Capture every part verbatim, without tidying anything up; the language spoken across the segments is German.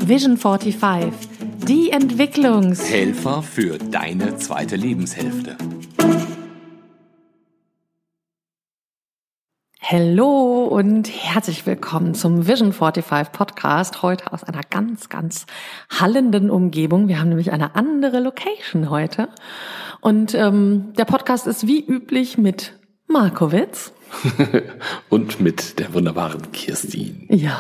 Vision fünfundvierzig, die Entwicklungshelfer für deine zweite Lebenshälfte. Hallo und herzlich willkommen zum Vision fünfundvierzig Podcast, heute aus einer ganz, ganz hallenden Umgebung. Wir haben nämlich eine andere Location heute und ähm, der Podcast ist wie üblich mit Markowitz. Und mit der wunderbaren Kirstin. Ja.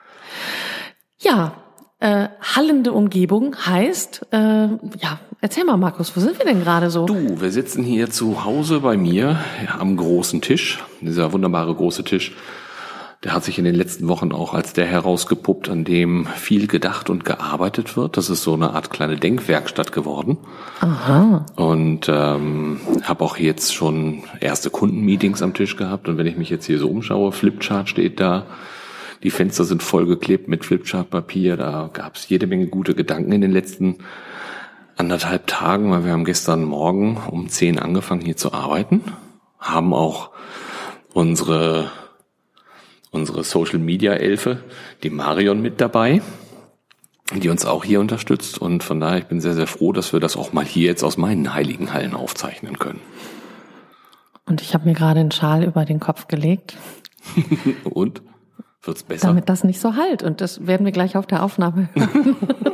Ja, äh, hallende Umgebung heißt, äh, ja, erzähl mal, Markus, wo sind wir denn gerade so? Du, wir sitzen hier zu Hause bei mir am großen Tisch. Dieser wunderbare große Tisch, der hat sich in den letzten Wochen auch als der herausgepuppt, an dem viel gedacht und gearbeitet wird. Das ist so eine Art kleine Denkwerkstatt geworden. Aha. Und ähm, habe auch jetzt schon erste Kundenmeetings am Tisch gehabt. Und wenn ich mich jetzt hier so umschaue, Flipchart steht da. Die Fenster sind vollgeklebt mit Flipchart-Papier. Da gab es jede Menge gute Gedanken in den letzten anderthalb Tagen, weil wir haben gestern Morgen um zehn angefangen hier zu arbeiten, haben auch unsere unsere Social-Media-Elfe, die Marion, mit dabei, die uns auch hier unterstützt. Und von daher, ich bin sehr, sehr froh, dass wir das auch mal hier jetzt aus meinen heiligen Hallen aufzeichnen können. Und ich habe mir gerade einen Schal über den Kopf gelegt. Und? Wird's besser? Damit das nicht so halt. Und das werden wir gleich auf der Aufnahme hören.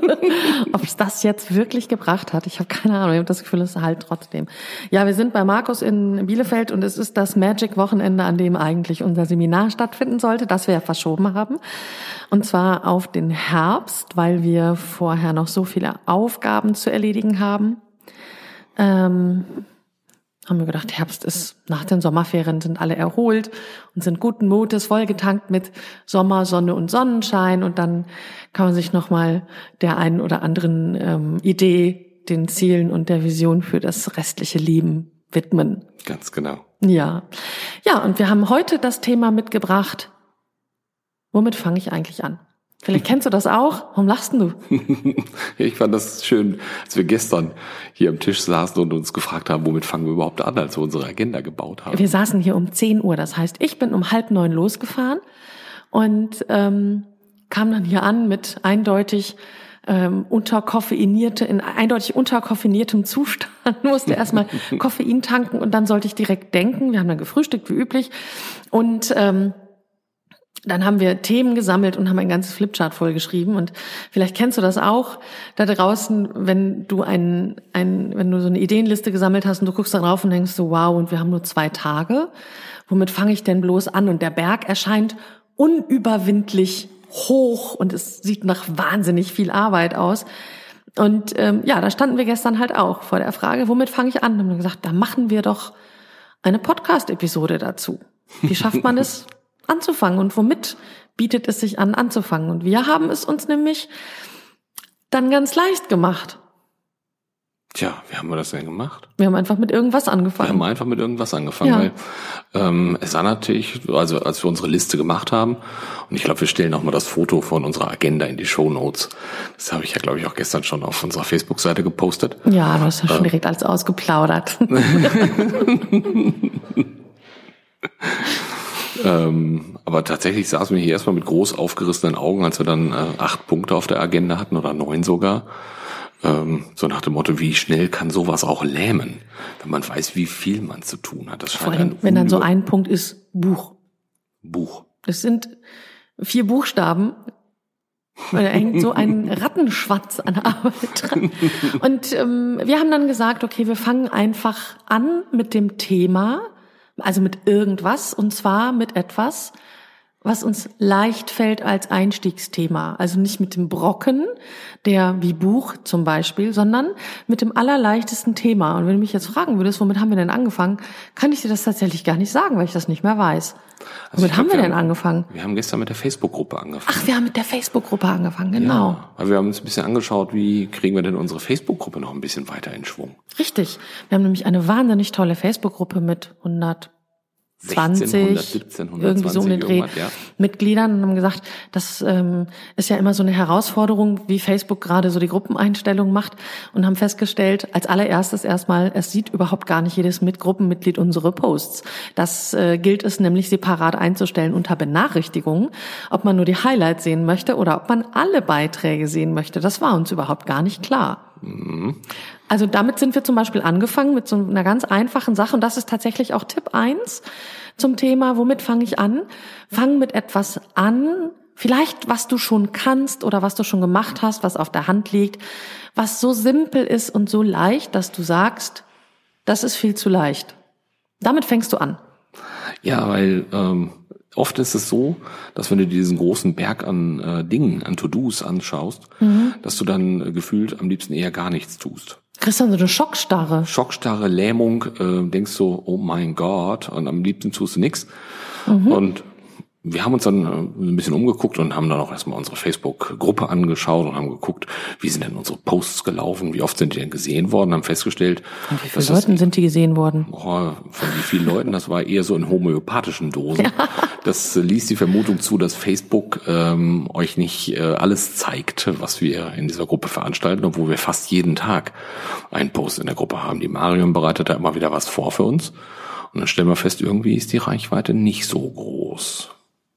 Ob es das jetzt wirklich gebracht hat. Ich habe keine Ahnung. Ich habe das Gefühl, es halt trotzdem. Ja, wir sind bei Markus in Bielefeld und es ist das Magic-Wochenende, an dem eigentlich unser Seminar stattfinden sollte, das wir ja verschoben haben. Und zwar auf den Herbst, weil wir vorher noch so viele Aufgaben zu erledigen haben. Ähm... haben wir gedacht, Herbst ist, nach den Sommerferien sind alle erholt und sind guten Mutes, vollgetankt mit Sommer, Sonne und Sonnenschein. Und dann kann man sich nochmal der einen oder anderen ähm, Idee, den Zielen und der Vision für das restliche Leben widmen. Ganz genau. Ja. Ja, und wir haben heute das Thema mitgebracht. Womit fange ich eigentlich an? Vielleicht kennst du das auch. Warum lachst du? Ich fand das schön, als wir gestern hier am Tisch saßen und uns gefragt haben, womit fangen wir überhaupt an, als wir unsere Agenda gebaut haben. Wir saßen hier um zehn Uhr. Das heißt, ich bin um halb neun losgefahren und ähm, kam dann hier an mit eindeutig ähm, unterkoffeinierte, in eindeutig unterkoffeiniertem Zustand. Musste erstmal Koffein tanken und dann sollte ich direkt denken. Wir haben dann gefrühstückt wie üblich und ähm, dann haben wir Themen gesammelt und haben ein ganzes Flipchart vollgeschrieben. Und vielleicht kennst du das auch da draußen, wenn du ein, ein, wenn du so eine Ideenliste gesammelt hast und du guckst da drauf und denkst so, wow, und wir haben nur zwei Tage. Womit fange ich denn bloß an? Und der Berg erscheint unüberwindlich hoch und es sieht nach wahnsinnig viel Arbeit aus. Und ähm, ja, da standen wir gestern halt auch vor der Frage, womit fange ich an? Und haben wir gesagt, da machen wir doch eine Podcast-Episode dazu. Wie schafft man es, anzufangen und womit bietet es sich an, anzufangen? Und wir haben es uns nämlich dann ganz leicht gemacht. Tja, wie haben wir das denn gemacht? Wir haben einfach mit irgendwas angefangen. Wir haben einfach mit irgendwas angefangen, ja. weil ähm, es war natürlich, also als wir unsere Liste gemacht haben, und ich glaube, wir stellen auch mal das Foto von unserer Agenda in die Shownotes. Das habe ich ja, glaube ich, auch gestern schon auf unserer Facebook-Seite gepostet. Ja, du hast ja schon ähm. direkt alles ausgeplaudert. Ähm, aber tatsächlich saßen wir hier erstmal mit groß aufgerissenen Augen, als wir dann äh, acht Punkte auf der Agenda hatten oder neun sogar. Ähm, so nach dem Motto, wie schnell kann sowas auch lähmen, wenn man weiß, wie viel man zu tun hat. Das Vor allem, wenn dann so ein Punkt ist, Buch. Buch. Das sind vier Buchstaben. Weil da hängt so ein Rattenschwanz an der Arbeit dran. Und ähm, wir haben dann gesagt, okay, wir fangen einfach an mit dem Thema, also mit irgendwas, und zwar mit etwas, was uns leicht fällt als Einstiegsthema. Also nicht mit dem Brocken, der wie Buch zum Beispiel, sondern mit dem allerleichtesten Thema. Und wenn du mich jetzt fragen würdest, womit haben wir denn angefangen, kann ich dir das tatsächlich gar nicht sagen, weil ich das nicht mehr weiß. Also womit haben glaub, wir, wir denn haben, angefangen? Wir haben gestern mit der Facebook-Gruppe angefangen. Ach, wir haben mit der Facebook-Gruppe angefangen, genau. Ja, weil wir haben uns ein bisschen angeschaut, wie kriegen wir denn unsere Facebook-Gruppe noch ein bisschen weiter in Schwung. Richtig. Wir haben nämlich eine wahnsinnig tolle Facebook-Gruppe mit hundert zwanzig, siebzehn, irgendwie so um den Dreh, ja. Mitgliedern und haben gesagt, das ähm, ist ja immer so eine Herausforderung, wie Facebook gerade so die Gruppeneinstellung macht, und haben festgestellt, als allererstes erstmal, es sieht überhaupt gar nicht jedes mit Gruppenmitglied unsere Posts. Das äh, gilt es nämlich separat einzustellen unter Benachrichtigungen, ob man nur die Highlights sehen möchte oder ob man alle Beiträge sehen möchte. Das war uns überhaupt gar nicht klar. Mhm. Also damit sind wir zum Beispiel angefangen mit so einer ganz einfachen Sache, und das ist tatsächlich auch Tipp eins zum Thema, womit fange ich an? Fang mit etwas an, vielleicht was du schon kannst oder was du schon gemacht hast, was auf der Hand liegt, was so simpel ist und so leicht, dass du sagst, das ist viel zu leicht. Damit fängst du an. Ja, weil ähm, oft ist es so, dass wenn du diesen großen Berg an äh, Dingen, an To-Dos anschaust, mhm. dass du dann äh, gefühlt am liebsten eher gar nichts tust. Kriegst du so eine Schockstarre. Schockstarre, Lähmung, äh, denkst so, oh mein Gott, und am liebsten tust du nichts. Mhm. Und wir haben uns dann äh, ein bisschen umgeguckt und haben dann auch erstmal unsere Facebook-Gruppe angeschaut und haben geguckt, wie sind denn unsere Posts gelaufen, wie oft sind die denn gesehen worden, haben festgestellt. Und wie viele Leuten sind die gesehen worden? Oh, von wie vielen Leuten, das war eher so in homöopathischen Dosen. Ja. Das äh, ließ die Vermutung zu, dass Facebook ähm, euch nicht äh, alles zeigt, was wir in dieser Gruppe veranstalten, obwohl wir fast jeden Tag einen Post in der Gruppe haben. Die Marion bereitet da immer wieder was vor für uns. Und dann stellen wir fest, irgendwie ist die Reichweite nicht so groß.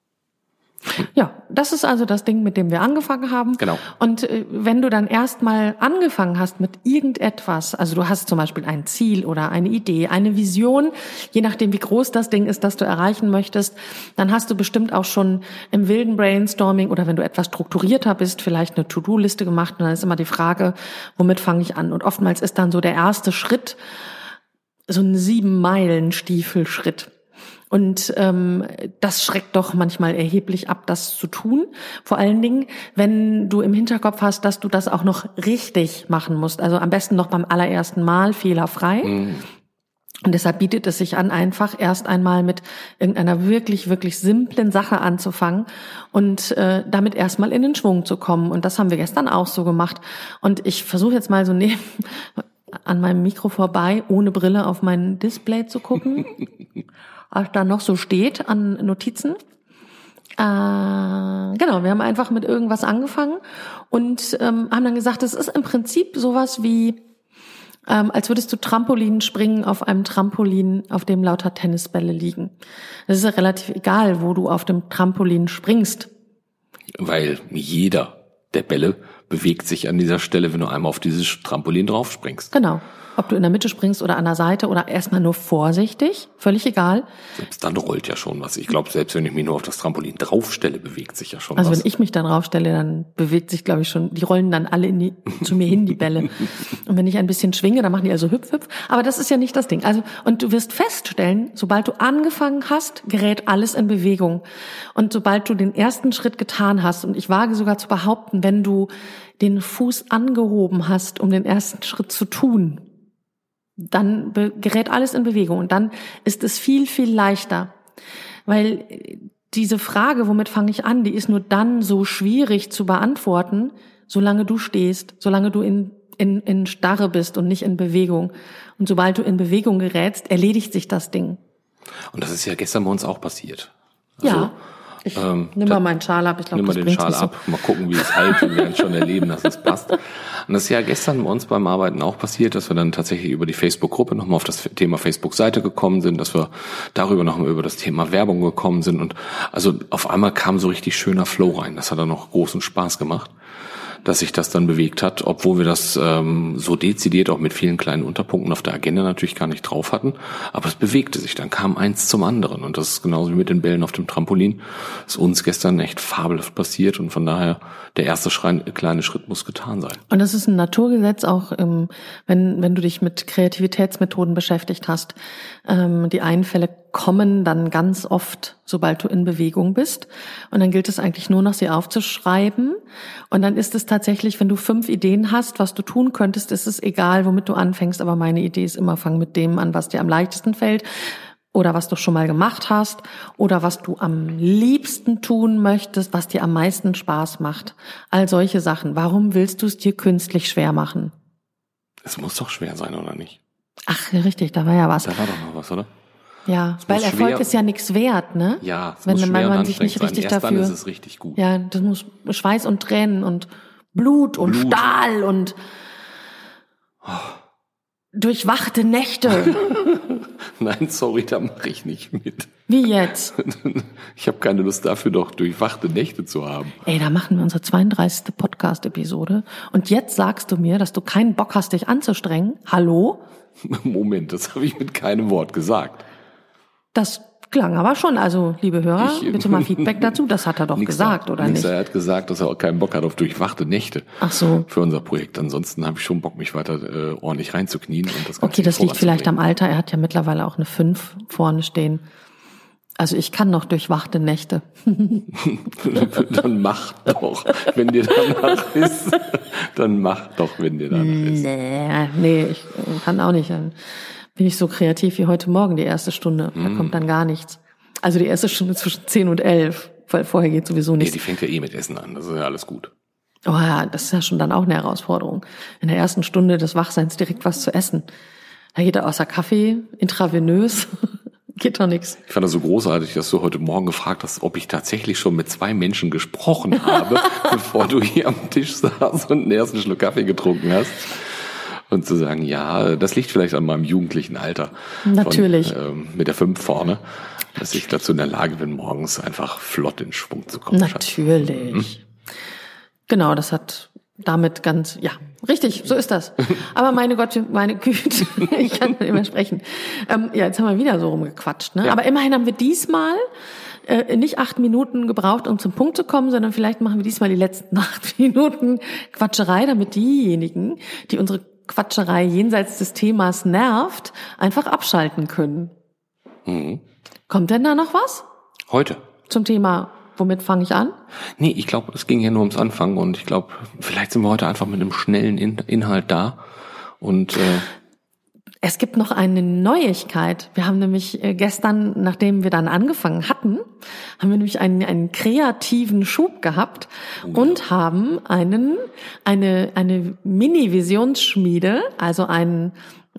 Ja, das ist also das Ding, mit dem wir angefangen haben. Genau. Und äh, wenn du dann erstmal angefangen hast mit irgendetwas, also du hast zum Beispiel ein Ziel oder eine Idee, eine Vision, je nachdem wie groß das Ding ist, das du erreichen möchtest, dann hast du bestimmt auch schon im wilden Brainstorming oder wenn du etwas strukturierter bist, vielleicht eine To-Do-Liste gemacht, und dann ist immer die Frage, womit fange ich an? Und oftmals ist dann so der erste Schritt so ein sieben-Meilen-Stiefel-Schritt. Und ähm, das schreckt doch manchmal erheblich ab, das zu tun. Vor allen Dingen, wenn du im Hinterkopf hast, dass du das auch noch richtig machen musst. Also am besten noch beim allerersten Mal fehlerfrei. Mhm. Und deshalb bietet es sich an, einfach erst einmal mit irgendeiner wirklich, wirklich simplen Sache anzufangen und äh, damit erstmal in den Schwung zu kommen. Und das haben wir gestern auch so gemacht. Und ich versuche jetzt mal so neben an meinem Mikro vorbei, ohne Brille auf mein Display zu gucken. Was da noch so steht an Notizen. Äh, genau, wir haben einfach mit irgendwas angefangen und ähm, haben dann gesagt, es ist im Prinzip sowas wie, ähm, als würdest du Trampolin springen auf einem Trampolin, auf dem lauter Tennisbälle liegen. Es ist ja relativ egal, wo du auf dem Trampolin springst. Weil jeder der Bälle bewegt sich an dieser Stelle, wenn du einmal auf dieses Trampolin drauf springst. Genau. Ob du in der Mitte springst oder an der Seite oder erstmal nur vorsichtig, völlig egal. Selbst dann rollt ja schon was. Ich glaube, selbst wenn ich mich nur auf das Trampolin draufstelle, bewegt sich ja schon also was. Also wenn ich mich da draufstelle, dann bewegt sich, glaube ich, schon, die rollen dann alle in die, zu mir hin, die Bälle. Und wenn ich ein bisschen schwinge, dann machen die also hüpf, hüpf. Aber das ist ja nicht das Ding. Also, und du wirst feststellen, sobald du angefangen hast, gerät alles in Bewegung. Und sobald du den ersten Schritt getan hast, und ich wage sogar zu behaupten, wenn du den Fuß angehoben hast, um den ersten Schritt zu tun, dann gerät alles in Bewegung und dann ist es viel, viel leichter. Weil diese Frage, womit fange ich an, die ist nur dann so schwierig zu beantworten, solange du stehst, solange du in, in, in Starre bist und nicht in Bewegung. Und sobald du in Bewegung gerätst, erledigt sich das Ding. Und das ist ja gestern bei uns auch passiert. Also, ja. Ich ähm, nimm mal meinen Schal ab. Ich glaube, nimm mal das den Schal ab. So. Mal gucken, wie es halt. Wir werden schon erleben, dass es passt. Und das ist ja gestern bei uns beim Arbeiten auch passiert, dass wir dann tatsächlich über die Facebook-Gruppe nochmal auf das Thema Facebook-Seite gekommen sind, dass wir darüber nochmal über das Thema Werbung gekommen sind. Und also auf einmal kam so richtig schöner Flow rein. Das hat dann noch großen Spaß gemacht, dass sich das dann bewegt hat, obwohl wir das ähm, so dezidiert auch mit vielen kleinen Unterpunkten auf der Agenda natürlich gar nicht drauf hatten. Aber es bewegte sich, dann kam eins zum anderen. Und das ist genauso wie mit den Bällen auf dem Trampolin. Das ist uns gestern echt fabelhaft passiert und von daher der erste Schrein, kleine Schritt muss getan sein. Und das ist ein Naturgesetz auch, ähm, wenn wenn du dich mit Kreativitätsmethoden beschäftigt hast. Ähm, die Einfälle kommen dann ganz oft, sobald du in Bewegung bist. Und dann gilt es eigentlich nur noch, sie aufzuschreiben. Und dann ist es tatsächlich, wenn du fünf Ideen hast, was du tun könntest, ist es egal, womit du anfängst. Aber meine Idee ist immer, fang mit dem an, was dir am leichtesten fällt. Oder was du schon mal gemacht hast. Oder was du am liebsten tun möchtest, was dir am meisten Spaß macht. All solche Sachen. Warum willst du es dir künstlich schwer machen? Es muss doch schwer sein, oder nicht? Ach, richtig, da war ja was. Da war doch noch was, oder? Ja, Es weil muss Erfolg schwer- ist ja nichts wert, ne? Ja, es Wenn muss schwer man, und man sich nicht anstrengend richtig sein. Erst dafür. dann ist es richtig gut. Ja, das muss Schweiß und Tränen und Blut und Blut. Stahl und durchwachte Nächte. Nein, sorry, da mache ich nicht mit. Wie jetzt? Ich habe keine Lust dafür, doch durchwachte Nächte zu haben. Ey, da machen wir unsere zweiunddreißigste Podcast-Episode. Und jetzt sagst du mir, dass du keinen Bock hast, dich anzustrengen. Hallo? Moment, das habe ich mit keinem Wort gesagt. Das klang aber schon. Also, liebe Hörer, Ich- bitte mal Feedback dazu. Das hat er doch Nix gesagt, da, oder nix nicht? Da, er hat gesagt, dass er auch keinen Bock hat auf durchwachte Nächte Ach so. für unser Projekt. Ansonsten habe ich schon Bock, mich weiter äh, ordentlich reinzuknien. Und das Ganze Okay, das liegt vielleicht voranzubringen. am Alter. Er hat ja mittlerweile auch eine fünf vorne stehen. Also ich kann noch durchwachte Nächte. Dann mach doch, wenn dir danach ist. Dann mach doch, wenn dir danach ist. Nee, nee, ich kann auch nicht. Dann bin ich so kreativ wie heute Morgen, die erste Stunde. Da kommt dann gar nichts. Also die erste Stunde zwischen zehn und elf, weil vorher geht sowieso Nee, nichts. die fängt ja eh mit Essen an. Das ist ja alles gut. Oh ja, das ist ja schon dann auch eine Herausforderung. In der ersten Stunde des Wachseins direkt was zu essen. Da geht er außer Kaffee, intravenös, geht doch nichts. Ich fand das so großartig, dass du heute Morgen gefragt hast, ob ich tatsächlich schon mit zwei Menschen gesprochen habe, bevor du hier am Tisch saßt und den ersten Schluck Kaffee getrunken hast. Und zu sagen, ja, das liegt vielleicht an meinem jugendlichen Alter. Natürlich. Von, ähm, mit der fünf vorne, dass ich dazu in der Lage bin, morgens einfach flott in Schwung zu kommen. Natürlich. Genau, das hat damit ganz, ja, richtig, so ist das. Aber meine Gott, meine Güte, ich kann nicht mehr sprechen. Ähm, ja, jetzt haben wir wieder so rumgequatscht, ne? Ja. Aber immerhin haben wir diesmal äh, nicht acht Minuten gebraucht, um zum Punkt zu kommen, sondern vielleicht machen wir diesmal die letzten acht Minuten Quatscherei, damit diejenigen, die unsere Quatscherei jenseits des Themas nervt, einfach abschalten können. Mhm. Kommt denn da noch was Heute. zum Thema? Womit fange ich an? Nee, ich glaube, es ging ja nur ums Anfangen und ich glaube, vielleicht sind wir heute einfach mit einem schnellen In- Inhalt da und äh, Es gibt noch eine Neuigkeit. Wir haben nämlich äh, gestern, nachdem wir dann angefangen hatten, haben wir nämlich einen, einen kreativen Schub gehabt und haben einen, eine, eine Mini-Visionsschmiede, also einen,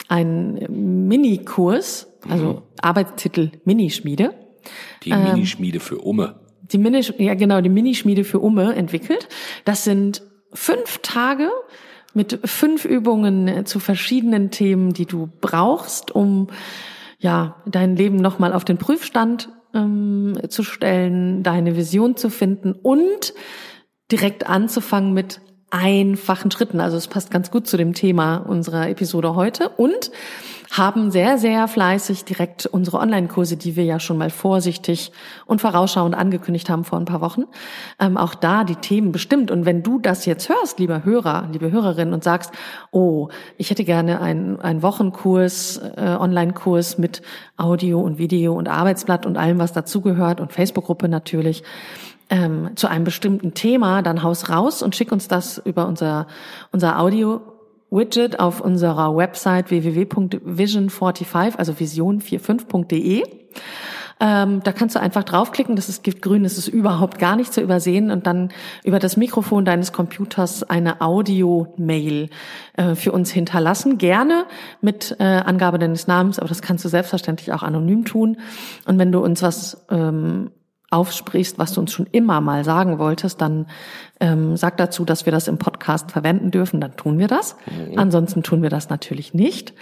einen Mini-Kurs, also Arbeitstitel Minischmiede. die Minischmiede für Umme. Die Mini, ja genau, die Minischmiede für Umme entwickelt. Das sind fünf Tage mit fünf Übungen zu verschiedenen Themen, die du brauchst, um ja dein Leben nochmal auf den Prüfstand ähm, zu stellen, deine Vision zu finden und direkt anzufangen mit einfachen Schritten. Also es passt ganz gut zu dem Thema unserer Episode heute und haben sehr, sehr fleißig direkt unsere Online-Kurse, die wir ja schon mal vorsichtig und vorausschauend angekündigt haben vor ein paar Wochen, ähm, auch da die Themen bestimmt. Und wenn du das jetzt hörst, lieber Hörer, liebe Hörerin, und sagst, oh, ich hätte gerne einen, einen Wochenkurs, äh, Online-Kurs mit Audio und Video und Arbeitsblatt und allem, was dazugehört und Facebook-Gruppe natürlich, ähm, zu einem bestimmten Thema, dann haus raus und schick uns das über unser, unser Audio Widget auf unserer Website w w w punkt vision fünfundvierzig, also vision fünfundvierzig punkt de. Ähm, da kannst du einfach draufklicken, das ist giftgrün, das ist überhaupt gar nicht zu übersehen und dann über das Mikrofon deines Computers eine Audio-Mail äh, für uns hinterlassen. Gerne mit äh, Angabe deines Namens, aber das kannst du selbstverständlich auch anonym tun. Und wenn du uns was ähm, aufsprichst, was du uns schon immer mal sagen wolltest, dann ähm, sag dazu, dass wir das im Podcast verwenden dürfen, dann tun wir das. Mhm. Ansonsten tun wir das natürlich nicht.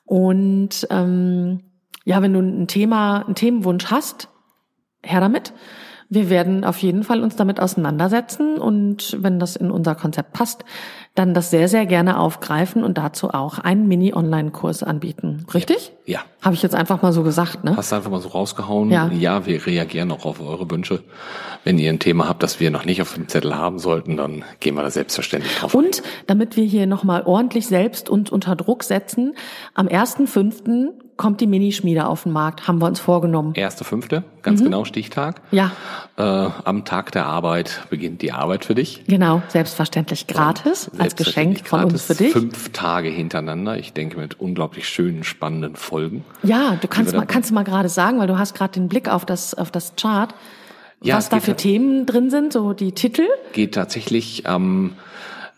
Und ähm, ja, wenn du ein Thema, einen Themenwunsch hast, her damit. Wir werden auf jeden Fall uns damit auseinandersetzen und wenn das in unser Konzept passt, dann das sehr, sehr gerne aufgreifen und dazu auch einen Mini-Online-Kurs anbieten. Richtig? Ja. Habe ich jetzt einfach mal so gesagt, ne? Hast du einfach mal so rausgehauen. Ja. Ja, wir reagieren auch auf eure Wünsche. Wenn ihr ein Thema habt, das wir noch nicht auf dem Zettel haben sollten, dann gehen wir da selbstverständlich drauf ein. Und damit wir hier nochmal ordentlich selbst uns unter Druck setzen, am ersten fünften kommt die Minischmiede auf den Markt, haben wir uns vorgenommen. Erster Fünfte, ganz mhm. genau Stichtag. Ja. Äh, am Tag der Arbeit beginnt die Arbeit für dich. Genau, selbstverständlich gratis, als Geschenk von uns für dich. Fünf Tage hintereinander, ich denke mit unglaublich schönen, spannenden Folgen. Ja, du kannst mal, kannst du mal gerade sagen, weil du hast gerade den Blick auf das, auf das Chart, ja, was da für Themen drin sind, so die Titel. Geht tatsächlich am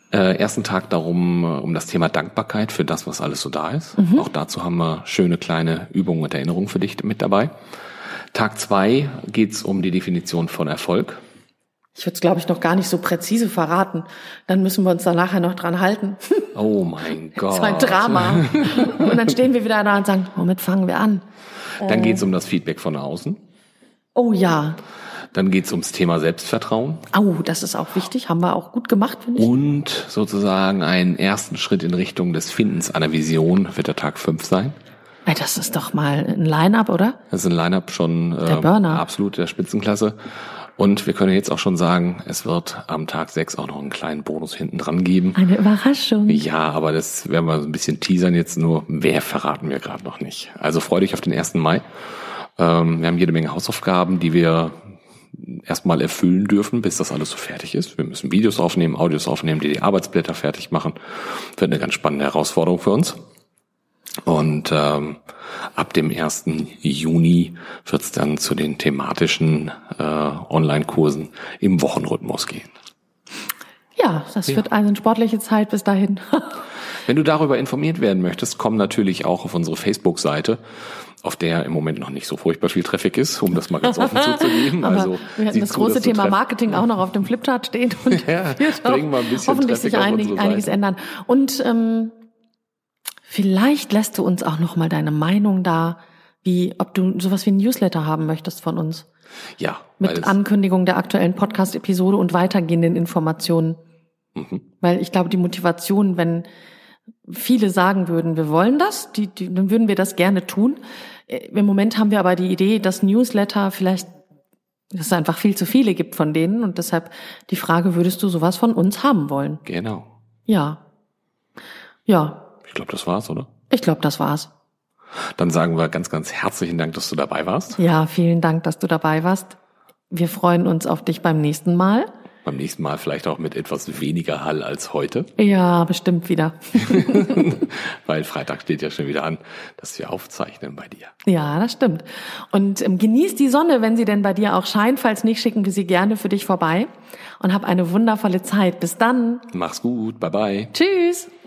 Äh, ersten Tag darum, um das Thema Dankbarkeit für das, was alles so da ist. Mhm. Auch dazu haben wir schöne kleine Übungen und Erinnerungen für dich mit dabei. Tag zwei geht's um die Definition von Erfolg. Ich würde es, glaube ich, noch gar nicht so präzise verraten. Dann müssen wir uns da nachher noch dran halten. Oh mein Gott. Das war ein Drama. Und dann stehen wir wieder da und sagen, womit fangen wir an? Dann geht's um das Feedback von außen. Oh ja. Dann geht's ums Thema Selbstvertrauen. Oh, das ist auch wichtig. Haben wir auch gut gemacht, finde ich. Und sozusagen einen ersten Schritt in Richtung des Findens einer Vision wird der Tag fünf sein. Das ist doch mal ein Line-Up, oder? Das ist ein Line-Up schon der Burner. Äh, absolut der Spitzenklasse. Und wir können jetzt auch schon sagen, es wird am Tag sechs auch noch einen kleinen Bonus hinten dran geben. Eine Überraschung. Ja, aber das werden wir so ein bisschen teasern jetzt nur. Wer verraten wir gerade noch nicht. Also freu dich auf den ersten Mai. Ähm, wir haben jede Menge Hausaufgaben, die wir erstmal erfüllen dürfen, bis das alles so fertig ist. Wir müssen Videos aufnehmen, Audios aufnehmen, die die Arbeitsblätter fertig machen. Wird eine ganz spannende Herausforderung für uns. Und ähm, ab dem ersten Juni wird es dann zu den thematischen äh, Online-Kursen im Wochenrhythmus gehen. Ja, das ja. wird eine sportliche Zeit bis dahin. Wenn du darüber informiert werden möchtest, komm natürlich auch auf unsere Facebook-Seite, auf der im Moment noch nicht so furchtbar viel Traffic ist, um das mal ganz offen zuzugeben. Aber also wir hatten das große Thema Treff- Marketing auch noch auf dem Flipchart stehen und ja, wird bringen wir ein bisschen hoffentlich Traffic sich auf einig, unsere einiges Seite. ändern. Und ähm, vielleicht lässt du uns auch noch mal deine Meinung da, wie ob du sowas wie ein Newsletter haben möchtest von uns. Ja. Mit Ankündigung der aktuellen Podcast-Episode und weitergehenden Informationen. Mhm. Weil ich glaube, die Motivation, wenn viele sagen würden, wir wollen das, die, die, dann würden wir das gerne tun. Im Moment haben wir aber die Idee, dass Newsletter vielleicht, dass es einfach viel zu viele gibt von denen und deshalb die Frage, würdest du sowas von uns haben wollen? Genau. Ja. Ja. Ich glaube, das war's, oder? Ich glaube, das war's. Dann sagen wir ganz, ganz herzlichen Dank, dass du dabei warst. Ja, vielen Dank, dass du dabei warst. Wir freuen uns auf dich beim nächsten Mal. Beim nächsten Mal vielleicht auch mit etwas weniger Hall als heute. Ja, bestimmt wieder. Weil Freitag steht ja schon wieder an, dass wir aufzeichnen bei dir. Ja, das stimmt. Und ähm, genieß die Sonne, wenn sie denn bei dir auch scheint. Falls nicht, schicken wir sie gerne für dich vorbei. Und hab eine wundervolle Zeit. Bis dann. Mach's gut. Bye bye. Tschüss.